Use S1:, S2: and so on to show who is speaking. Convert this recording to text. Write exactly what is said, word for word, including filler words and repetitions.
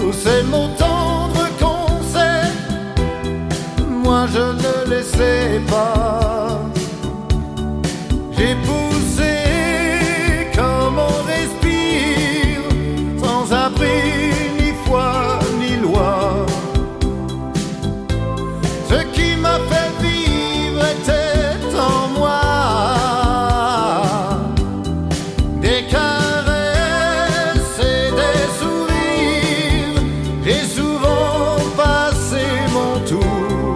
S1: tous ces mots tendres qu'on sait, moi je ne les sais pas. J'ai pour